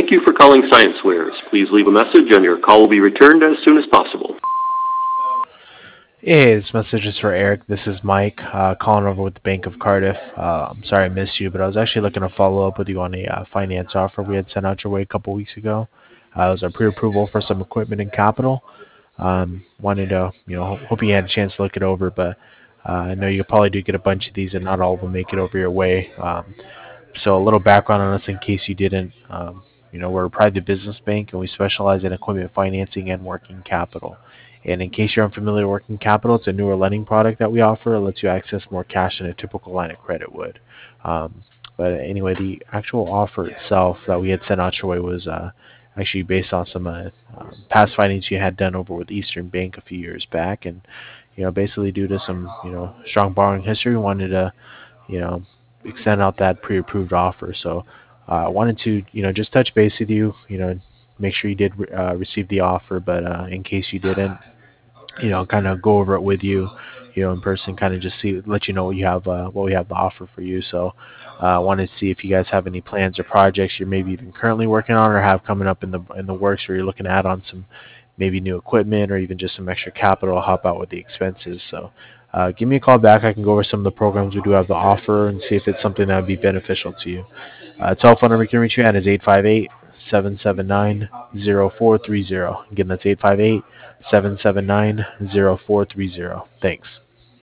Thank you for calling ScienceWares. Please leave a message and your call will be returned as soon as possible. Hey, this message is for Eric. This is Mike, calling over with the Bank of Cardiff. I'm sorry I missed you, but I was actually looking to follow up with you on a finance offer we had sent out your way a couple weeks ago. It was a pre-approval for some equipment and capital. Wanted to, hope you had a chance to look it over, but I know you probably do get a bunch of these, and not all of them make it over your way. So a little background on us in case you didn't. We're a private business bank, and we specialize in equipment financing and working capital. And in case you're unfamiliar with working capital, it's a newer lending product that we offer. It lets you access more cash than a typical line of credit would. But anyway, the actual offer itself that we had sent out your way was actually based on some past findings you had done over with Eastern Bank a few years back, and basically due to some strong borrowing history, we wanted to you know extend out that pre-approved offer. So I wanted to just touch base with you, make sure you did receive the offer, but in case you didn't, kind of go over it with you, in person, kind of just let you know what we have to offer for you. So, I wanted to see if you guys have any plans or projects you're maybe even currently working on or have coming up in the works, where you're looking to add on some maybe new equipment or even just some extra capital to help out with the expenses. So, give me a call back. I can go over some of the programs we do have to offer and see if it's something that would be beneficial to you. Telephone number you can reach me at is 858-779-0430. Again, that's 858-779-0430. Thanks.